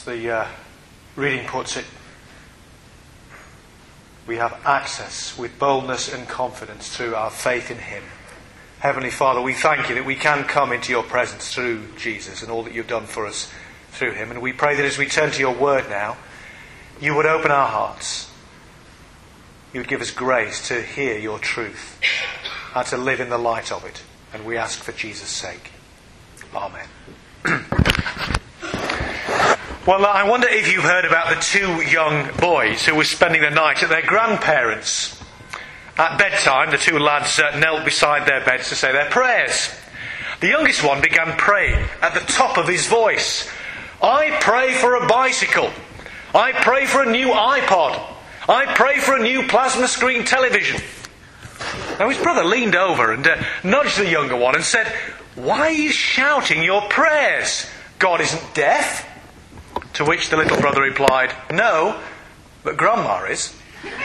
As the reading puts it, we have access with boldness and confidence through our faith in Him. Heavenly Father, we thank You that we can come into Your presence through Jesus and all that You've done for us through Him. And we pray that as we turn to Your Word now, You would open our hearts. You would give us grace to hear Your truth and to live in the light of it. And we ask for Jesus' sake. Amen. Well, I wonder if you've heard about the two young boys who were spending the night at their grandparents'. At bedtime, the two lads knelt beside their beds to say their prayers. The youngest one began praying at the top of his voice. I pray for a bicycle. I pray for a new iPod. I pray for a new plasma screen television. Now his brother leaned over and nudged the younger one and said, "Why are you shouting your prayers? God isn't deaf." To which the little brother replied, "No, but Grandma is."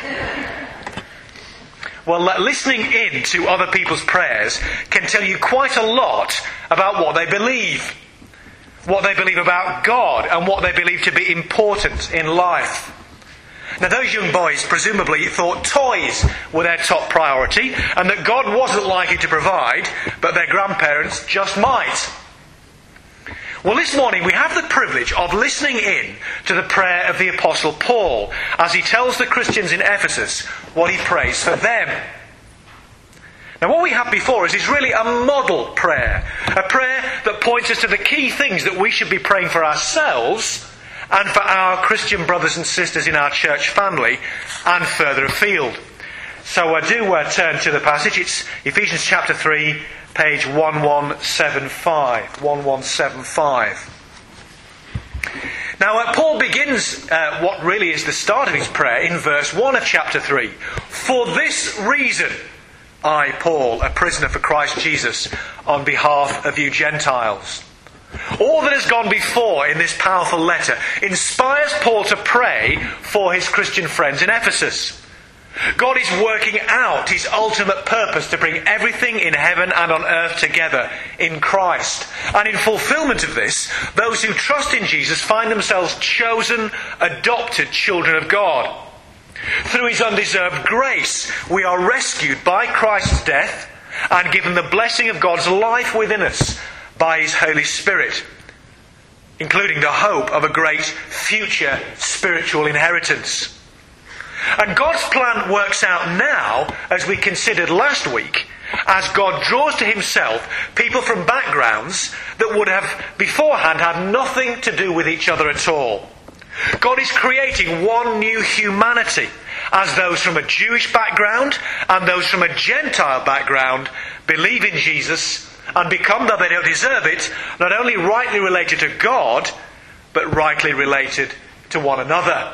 Well, listening in to other people's prayers can tell you quite a lot about what they believe about God, and what they believe to be important in life. Now, those young boys presumably thought toys were their top priority, and that God wasn't likely to provide, but their grandparents just might. Well, this morning we have the privilege of listening in to the prayer of the Apostle Paul as he tells the Christians in Ephesus what he prays for them. Now, what we have before us is really a model prayer, a prayer that points us to the key things that we should be praying for ourselves and for our Christian brothers and sisters in our church family and further afield. So I do turn to the passage. It's Ephesians chapter 3, page 1175. 1175. Now, Paul begins what really is the start of his prayer in verse 1 of chapter 3. For this reason, I, Paul, a prisoner for Christ Jesus, on behalf of you Gentiles. All that has gone before in this powerful letter inspires Paul to pray for his Christian friends in Ephesus. God is working out His ultimate purpose to bring everything in heaven and on earth together in Christ. And in fulfillment of this, those who trust in Jesus find themselves chosen, adopted children of God. Through His undeserved grace, we are rescued by Christ's death and given the blessing of God's life within us by His Holy Spirit, including the hope of a great future spiritual inheritance. And God's plan works out now, as we considered last week, as God draws to Himself people from backgrounds that would have beforehand had nothing to do with each other at all. God is creating one new humanity, as those from a Jewish background and those from a Gentile background believe in Jesus and become, though they don't deserve it, not only rightly related to God, but rightly related to one another.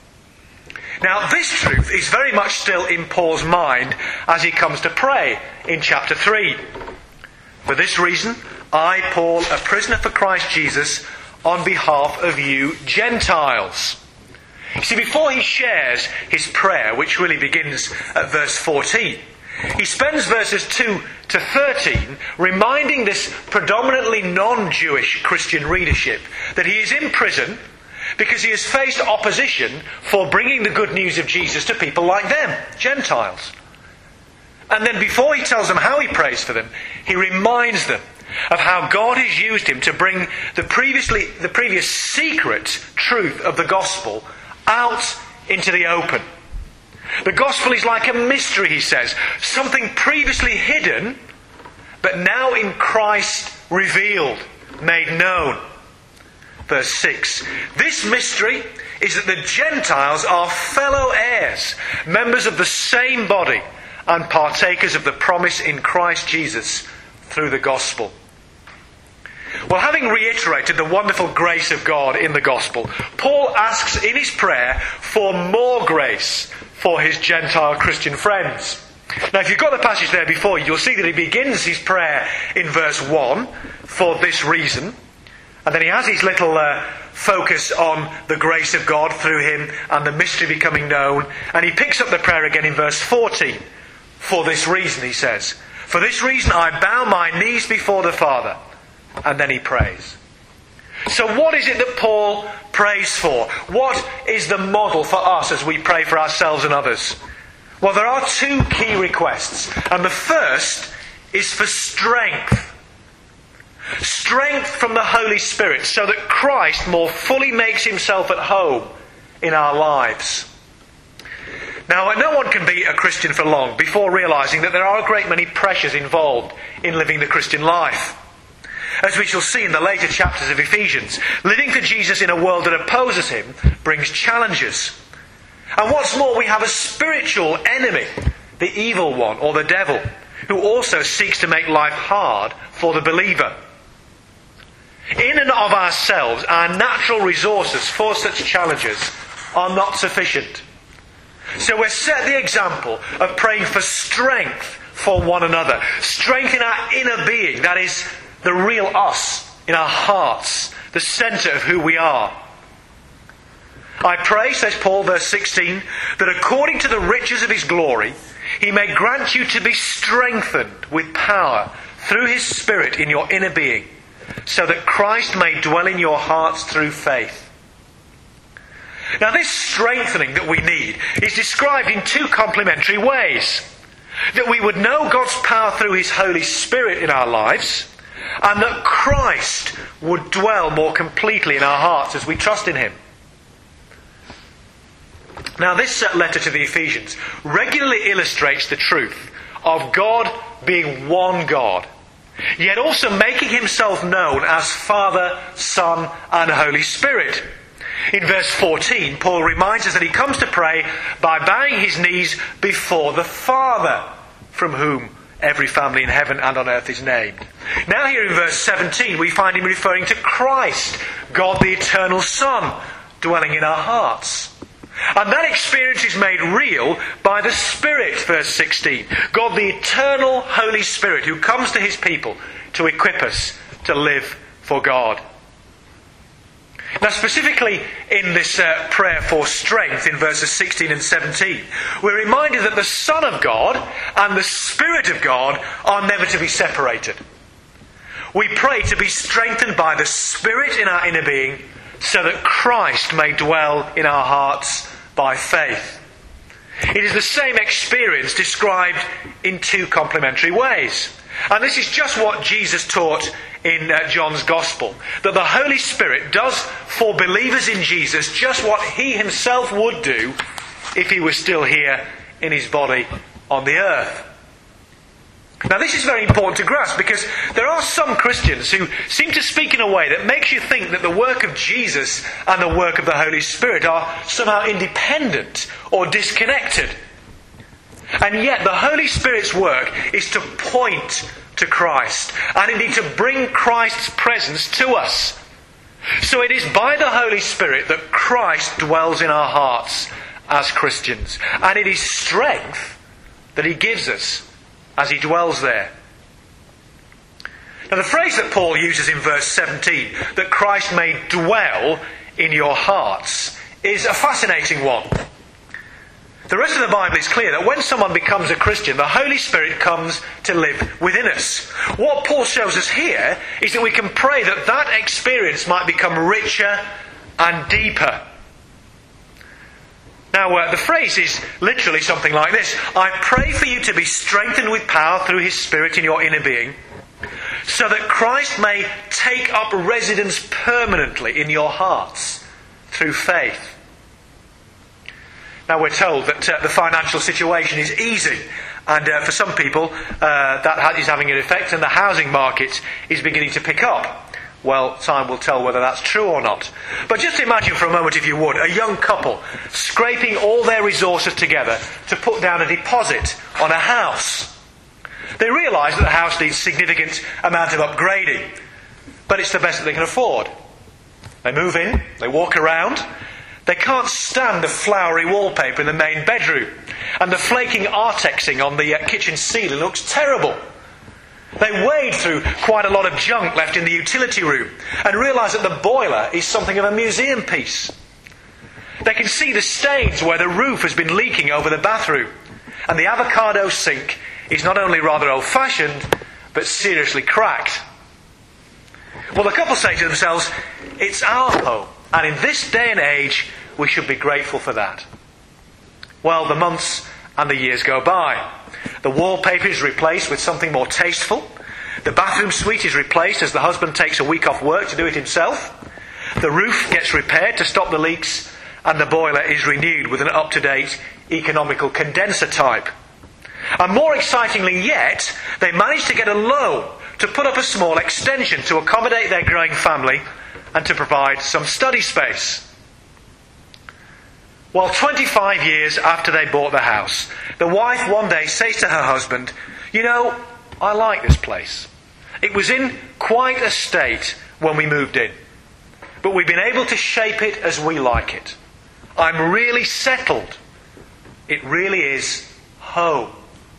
Now, this truth is very much still in Paul's mind as he comes to pray in chapter 3. For this reason, I, Paul, a prisoner for Christ Jesus, on behalf of you Gentiles. You see, before he shares his prayer, which really begins at verse 14, he spends verses 2 to 13 reminding this predominantly non-Jewish Christian readership that he is in prison because he has faced opposition for bringing the good news of Jesus to people like them, Gentiles. And then before he tells them how he prays for them, he reminds them of how God has used him to bring the previous secret truth of the gospel out into the open. The gospel is like a mystery, he says, something previously hidden, but now in Christ revealed, made known. Verse 6. This mystery is that the Gentiles are fellow heirs, members of the same body, and partakers of the promise in Christ Jesus through the gospel. Well, having reiterated the wonderful grace of God in the gospel, Paul asks in his prayer for more grace for his Gentile Christian friends. Now, if you've got the passage there before you, you'll see that he begins his prayer in verse 1, for this reason. And then he has his little focus on the grace of God through him and the mystery becoming known. And he picks up the prayer again in verse 14. For this reason, he says. For this reason I bow my knees before the Father. And then he prays. So what is it that Paul prays for? What is the model for us as we pray for ourselves and others? Well, there are two key requests. And the first is for strength. Strength from the Holy Spirit so that Christ more fully makes himself at home in our lives. Now, no one can be a Christian for long before realising that there are a great many pressures involved in living the Christian life. As we shall see in the later chapters of Ephesians, living for Jesus in a world that opposes him brings challenges. And what's more, we have a spiritual enemy, the evil one, or the devil, who also seeks to make life hard for the believer. In and of ourselves, our natural resources for such challenges are not sufficient. So we're set the example of praying for strength for one another. Strength in our inner being, that is, the real us, in our hearts, the centre of who we are. I pray, says Paul, verse 16, that according to the riches of his glory, he may grant you to be strengthened with power through his Spirit in your inner being, so that Christ may dwell in your hearts through faith. Now, this strengthening that we need is described in two complementary ways. That we would know God's power through his Holy Spirit in our lives, and that Christ would dwell more completely in our hearts as we trust in him. Now, this letter to the Ephesians regularly illustrates the truth of God being one God, yet also making himself known as Father, Son, and Holy Spirit. In verse 14, Paul reminds us that he comes to pray by bowing his knees before the Father, from whom every family in heaven and on earth is named. Now here in verse 17, we find him referring to Christ, God the eternal Son, dwelling in our hearts. And that experience is made real by the Spirit, verse 16. God the eternal Holy Spirit who comes to his people to equip us to live for God. Now, specifically in this prayer for strength in verses 16 and 17, we're reminded that the Son of God and the Spirit of God are never to be separated. We pray to be strengthened by the Spirit in our inner being so that Christ may dwell in our hearts by faith. It is the same experience described in two complementary ways. And this is just what Jesus taught in John's Gospel. That the Holy Spirit does for believers in Jesus just what he himself would do if he was still here in his body on the earth. Now this is very important to grasp because there are some Christians who seem to speak in a way that makes you think that the work of Jesus and the work of the Holy Spirit are somehow independent or disconnected. And yet the Holy Spirit's work is to point to Christ and indeed to bring Christ's presence to us. So it is by the Holy Spirit that Christ dwells in our hearts as Christians. And it is strength that he gives us as he dwells there. Now the phrase that Paul uses in verse 17, that Christ may dwell in your hearts, is a fascinating one. The rest of the Bible is clear that when someone becomes a Christian, the Holy Spirit comes to live within us. What Paul shows us here is that we can pray that that experience might become richer and deeper. Now, the phrase is literally something like this. I pray for you to be strengthened with power through his Spirit in your inner being, so that Christ may take up residence permanently in your hearts through faith. Now we're told that the financial situation is easing, and for some people that is having an effect, and the housing market is beginning to pick up. Well, time will tell whether that's true or not. But just imagine for a moment, if you would, a young couple scraping all their resources together to put down a deposit on a house. They realise that the house needs a significant amount of upgrading, but it's the best that they can afford. They move in, they walk around. They can't stand the flowery wallpaper in the main bedroom, and the flaking artexing on the kitchen ceiling looks terrible. They wade through quite a lot of junk left in the utility room and realise that the boiler is something of a museum piece. They can see the stains where the roof has been leaking over the bathroom, and the avocado sink is not only rather old-fashioned, but seriously cracked. Well, the couple say to themselves, it's our home, and in this day and age, we should be grateful for that. Well, the months and the years go by. The wallpaper is replaced with something more tasteful. The bathroom suite is replaced as the husband takes a week off work to do it himself. The roof gets repaired to stop the leaks, and the boiler is renewed with an up-to-date economical condenser type. And more excitingly yet, they managed to get a loan to put up a small extension to accommodate their growing family and to provide some study space. Well, 25 years after they bought the house, the wife one day says to her husband, "You know, I like this place. It was in quite a state when we moved in, but we've been able to shape it as we like it. I'm really settled. It really is home."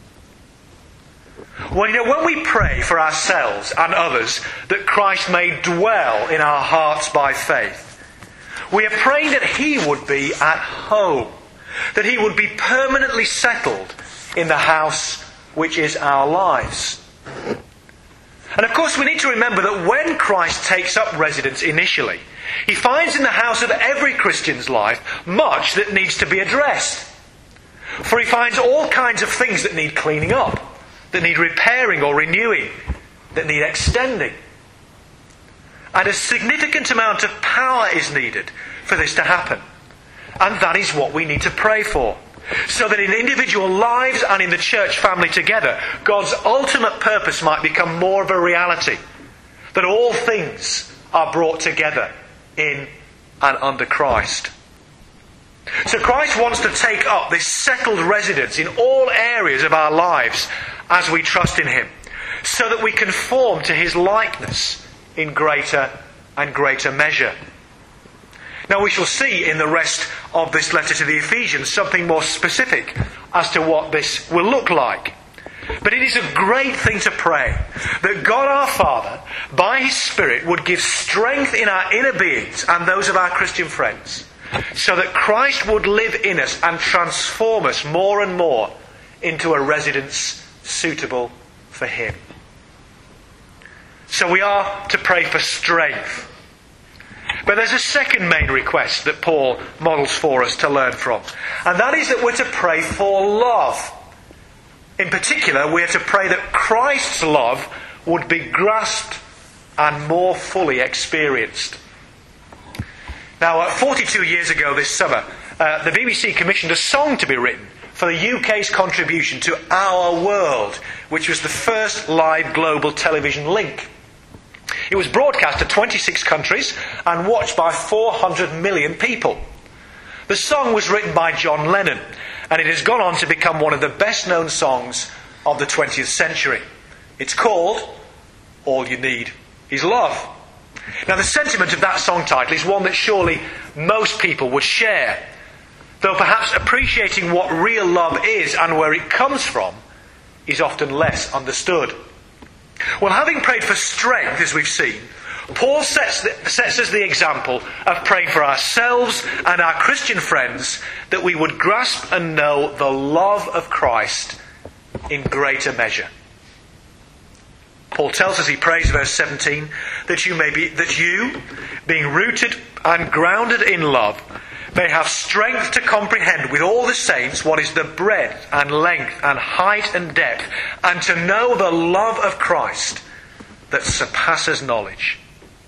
Well, you know, when we pray for ourselves and others that Christ may dwell in our hearts by faith, we are praying that He would be at home, that He would be permanently settled in the house which is our lives. And of course we need to remember that when Christ takes up residence initially, He finds in the house of every Christian's life much that needs to be addressed. For He finds all kinds of things that need cleaning up, that need repairing or renewing, that need extending. And a significant amount of power is needed for this to happen. And that is what we need to pray for. So that in individual lives and in the church family together, God's ultimate purpose might become more of a reality. That all things are brought together in and under Christ. So Christ wants to take up this settled residence in all areas of our lives as we trust in Him, so that we conform to His likeness in greater and greater measure. Now we shall see in the rest of this letter to the Ephesians something more specific as to what this will look like. But it is a great thing to pray that God our Father, by His Spirit, would give strength in our inner beings and those of our Christian friends, so that Christ would live in us and transform us more and more into a residence suitable for Him. So we are to pray for strength. But there's a second main request that Paul models for us to learn from. And that is that we're to pray for love. In particular, we're to pray that Christ's love would be grasped and more fully experienced. Now, 42 years ago this summer, the BBC commissioned a song to be written for the UK's contribution to Our World, which was the first live global television link. It was broadcast to 26 countries and watched by 400 million people. The song was written by John Lennon, and it has gone on to become one of the best-known songs of the 20th century. It's called All You Need Is Love. Now, the sentiment of that song title is one that surely most people would share, though perhaps appreciating what real love is and where it comes from is often less understood. Well, having prayed for strength, as we've seen, Paul sets us the example of praying for ourselves and our Christian friends that we would grasp and know the love of Christ in greater measure. Paul tells us, he prays, verse 17, that you, being rooted and grounded in love, may have strength to comprehend with all the saints what is the breadth and length and height and depth, and to know the love of Christ that surpasses knowledge.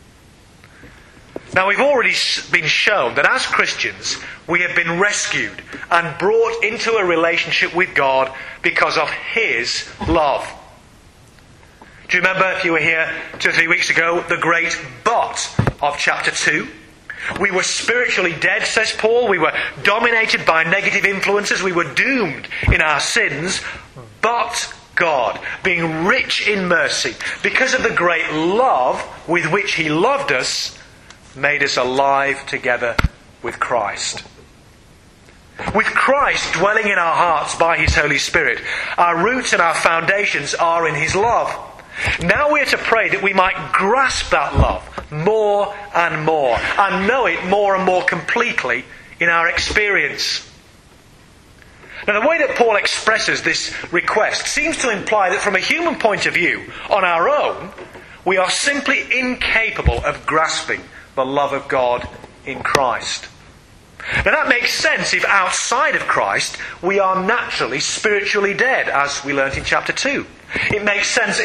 Now, we've already been shown that as Christians, we have been rescued and brought into a relationship with God because of His love. Do you remember, if you were here 2 or 3 weeks ago, the great but of chapter 2? We were spiritually dead, says Paul. We were dominated by negative influences. We were doomed in our sins. But God, being rich in mercy, because of the great love with which He loved us, made us alive together with Christ. With Christ dwelling in our hearts by His Holy Spirit, our roots and our foundations are in His love. Now we are to pray that we might grasp that love more and more, and know it more and more completely in our experience. Now, the way that Paul expresses this request seems to imply that from a human point of view, on our own, we are simply incapable of grasping the love of God in Christ. Now that makes sense if outside of Christ we are naturally spiritually dead, as we learnt in chapter 2. It makes sense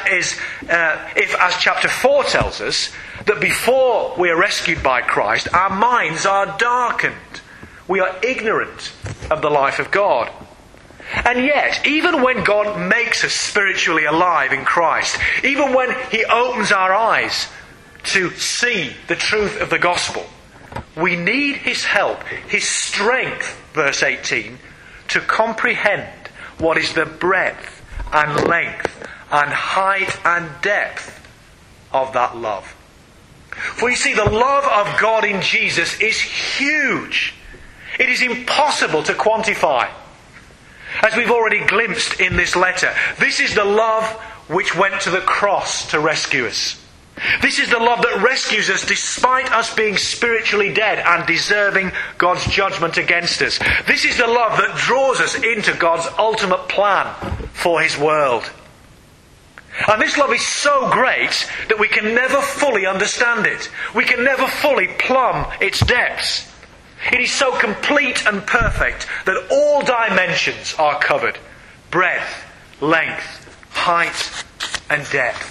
if, as chapter 4 tells us, that before we are rescued by Christ, our minds are darkened. We are ignorant of the life of God. And yet, even when God makes us spiritually alive in Christ, even when He opens our eyes to see the truth of the gospel, we need His help, His strength, verse 18, to comprehend what is the breadth and length and height and depth of that love. For you see, the love of God in Jesus is huge. It is impossible to quantify. As we've already glimpsed in this letter, this is the love which went to the cross to rescue us. This is the love that rescues us despite us being spiritually dead and deserving God's judgment against us. This is the love that draws us into God's ultimate plan for His world. And this love is so great that we can never fully understand it. We can never fully plumb its depths. It is so complete and perfect that all dimensions are covered: breadth, length, height, and depth.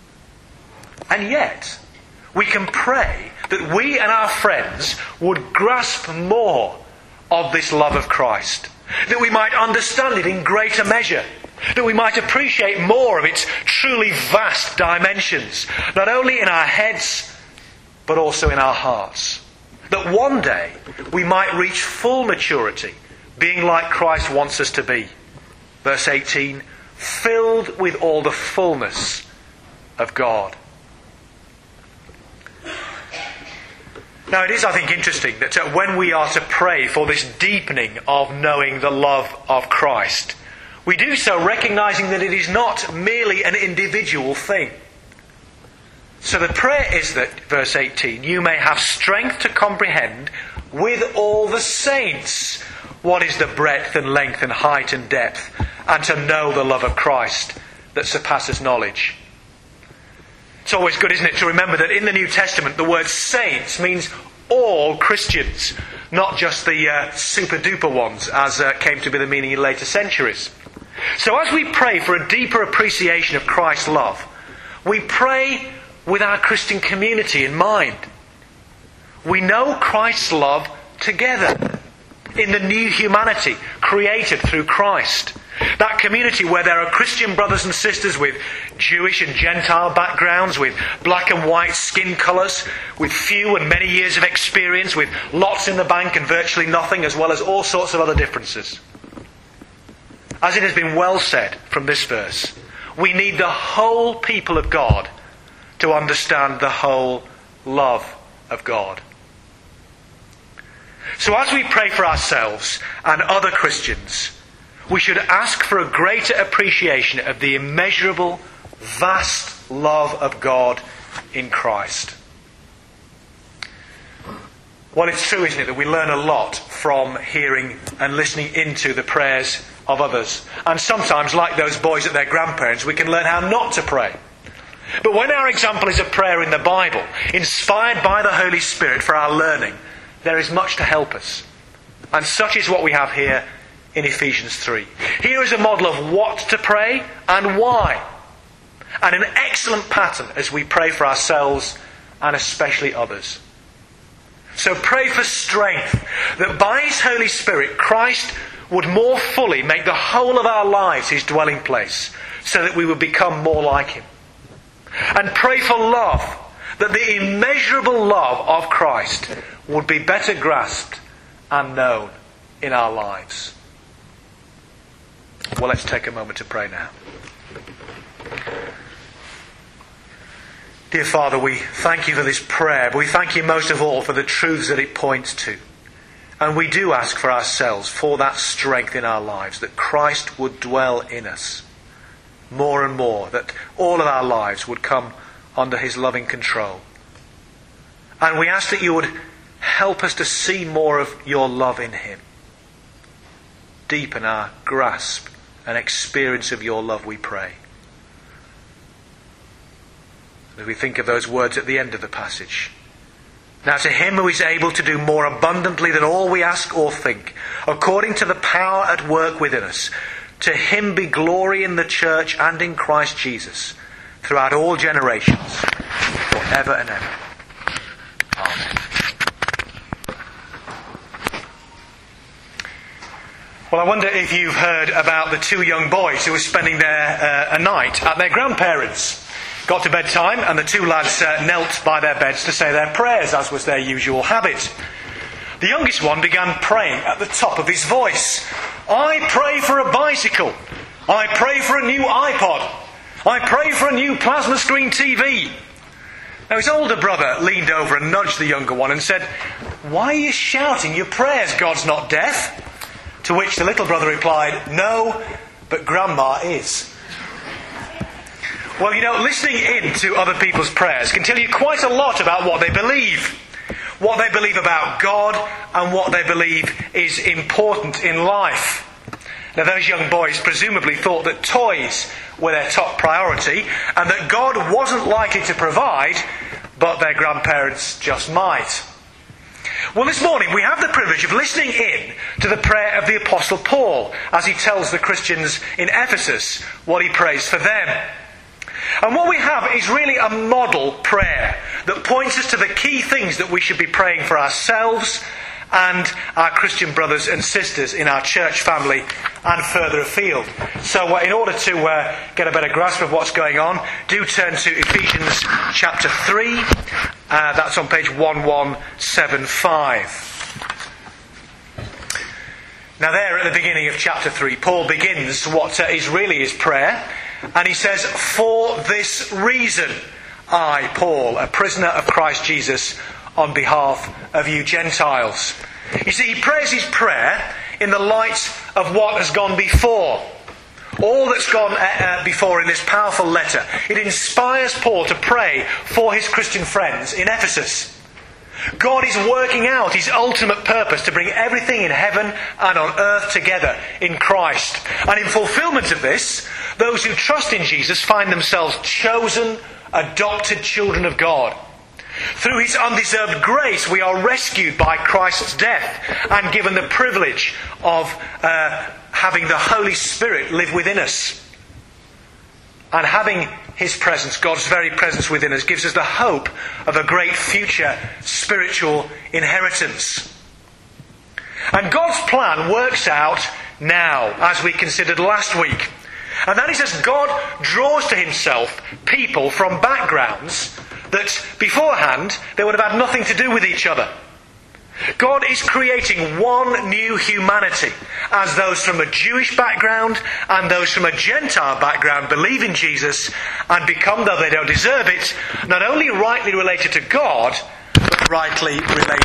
And yet, we can pray that we and our friends would grasp more of this love of Christ, that we might understand it in greater measure, that we might appreciate more of its truly vast dimensions, not only in our heads, but also in our hearts. That one day we might reach full maturity, being like Christ wants us to be. Verse 18, filled with all the fullness of God. Now it is, I think, interesting that when we are to pray for this deepening of knowing the love of Christ, we do so recognizing that it is not merely an individual thing. So the prayer is that, verse 18, you may have strength to comprehend with all the saints what is the breadth and length and height and depth, and to know the love of Christ that surpasses knowledge. It's always good, isn't it, to remember that in the New Testament the word saints means all Christians, not just the super-duper ones, as came to be the meaning in later centuries. So as we pray for a deeper appreciation of Christ's love, we pray with our Christian community in mind. We know Christ's love together in the new humanity created through Christ. That community where there are Christian brothers and sisters with Jewish and Gentile backgrounds, with black and white skin colours, with few and many years of experience, with lots in the bank and virtually nothing, as well as all sorts of other differences. As it has been well said from this verse, we need the whole people of God to understand the whole love of God. So as we pray for ourselves and other Christians, we should ask for a greater appreciation of the immeasurable, vast love of God in Christ. Well, it's true, isn't it, that we learn a lot from hearing and listening into the prayers of others. And sometimes, like those boys at their grandparents', we can learn how not to pray. But when our example is a prayer in the Bible, inspired by the Holy Spirit for our learning, there is much to help us. And such is what we have here in Ephesians 3. Here is a model of what to pray and why. And an excellent pattern as we pray for ourselves and especially others. So pray for strength, that by His Holy Spirit, Christ would more fully make the whole of our lives His dwelling place, so that we would become more like Him. And pray for love, that the immeasurable love of Christ would be better grasped and known in our lives. Well, let's take a moment to pray now. Dear Father, we thank You for this prayer, but we thank You most of all for the truths that it points to. And we do ask for ourselves for that strength in our lives, that Christ would dwell in us more and more, that all of our lives would come under His loving control. And we ask that You would help us to see more of Your love in Him. Deepen our grasp and experience of Your love, we pray. as we think of those words at the end of the passage. Now to him who is able to do more abundantly than all we ask or think, according to the power at work within us, to him be glory in the church and in Christ Jesus, throughout all generations, forever and ever. Amen. Well, I wonder if you've heard about the two young boys who were spending a night at their grandparents'. Got to bedtime and the two lads knelt by their beds to say their prayers, as was their usual habit. The youngest one began praying at the top of his voice. I pray for a bicycle. I pray for a new iPod. I pray for a new plasma screen TV. Now his older brother leaned over and nudged the younger one and said, why are you shouting your prayers? God's not deaf. To which the little brother replied, no, but Grandma is. Well, listening in to other people's prayers can tell you quite a lot about what they believe. What they believe about God and what they believe is important in life. Now, those young boys presumably thought that toys were their top priority and that God wasn't likely to provide, but their grandparents just might. Well, this morning we have the privilege of listening in to the prayer of the Apostle Paul as he tells the Christians in Ephesus what he prays for them. And what we have is really a model prayer that points us to the key things that we should be praying for ourselves and our Christian brothers and sisters in our church family and further afield. So in order to get a better grasp of what's going on, do turn to Ephesians chapter 3. That's on page 1175. Now there at the beginning of chapter 3, Paul begins what is really his prayer. And he says, for this reason, I, Paul, a prisoner of Christ Jesus, on behalf of you Gentiles. You see, he prays his prayer in the light of what has gone before. All that's gone before in this powerful letter. It inspires Paul to pray for his Christian friends in Ephesus. God is working out his ultimate purpose to bring everything in heaven and on earth together in Christ. And in fulfillment of this, those who trust in Jesus find themselves chosen, adopted children of God. Through his undeserved grace, we are rescued by Christ's death and given the privilege of having the Holy Spirit live within us. And having his presence, God's very presence within us, gives us the hope of a great future spiritual inheritance. And God's plan works out now, as we considered last week. And that is as God draws to himself people from backgrounds that beforehand they would have had nothing to do with each other. God is creating one new humanity as those from a Jewish background and those from a Gentile background believe in Jesus and become, though they don't deserve it, not only rightly related to God, but rightly related